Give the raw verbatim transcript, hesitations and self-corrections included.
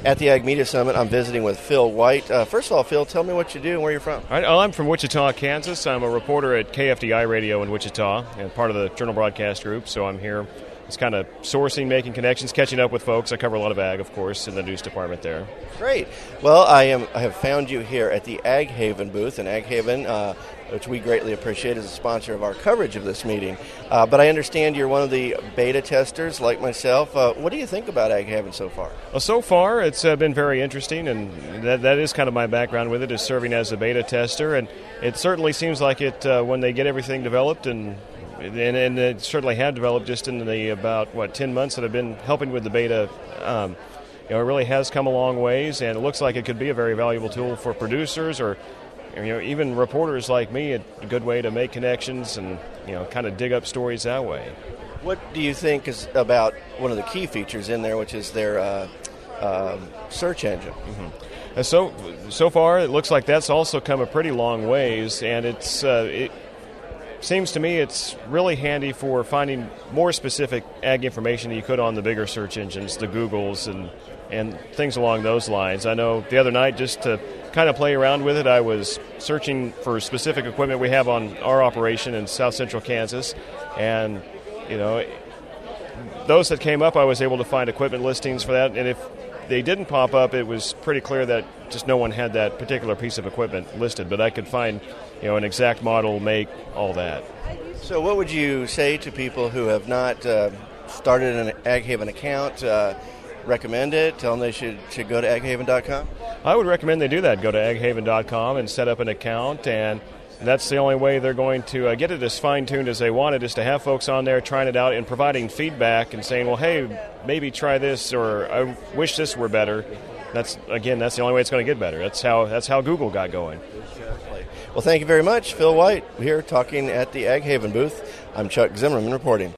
at the Ag Media Summit. I'm visiting with Phil White. Uh, first of all, Phil, tell me what you do and where you're from. All right, I'm from Wichita, Kansas. I'm a reporter at K F D I Radio in Wichita and part of the Journal Broadcast Group, so I'm here. It's kind of sourcing, making connections, catching up with folks. I cover a lot of ag, of course, in the news department there. Great. Well, I am. I have found you here at the Ag Haven booth, and Ag Haven, uh, which we greatly appreciate, is a sponsor of our coverage of this meeting. Uh, but I understand you're one of the beta testers, like myself. Uh, what do you think about Ag Haven so far? Well, so far, it's uh, been very interesting, and that that is kind of my background with it, is serving as a beta tester. And it certainly seems like it uh, when they get everything developed and And, and it certainly had developed just in the about, what, ten months that I've been helping with the beta. Um, you know, it really has come a long ways, and it looks like it could be a very valuable tool for producers or, you know, even reporters like me, a good way to make connections and, you know, kind of dig up stories that way. What do you think is about one of the key features in there, which is their uh, uh, search engine? Mm-hmm. And so, so far, it looks like that's also come a pretty long ways, and it's uh, it, seems to me it's really handy for finding more specific ag information than you could on the bigger search engines, the Googles and, and things along those lines. I know the other night, just to kind of play around with it, I was searching for specific equipment we have on our operation in south central Kansas, and, you know, those that came up, I was able to find equipment listings for that, and if they didn't pop up, it was pretty clear that just no one had that particular piece of equipment listed, but I could find, you know, an exact model, make, all that. So what would you say to people who have not uh, started an Ag Haven account? Uh, recommend it? Tell them they should, should go to ag haven dot com? I would recommend they do that. Go to ag haven dot com and set up an account, and that's the only way they're going to uh, get it as fine-tuned as they want it, is to have folks on there trying it out and providing feedback and saying, well, hey, maybe try this, or I wish this were better. That's, again, that's the only way it's going to get better. That's how that's how Google got going. Exactly. Well, thank you very much, Phil White, here talking at the Ag Haven booth. I'm Chuck Zimmerman reporting.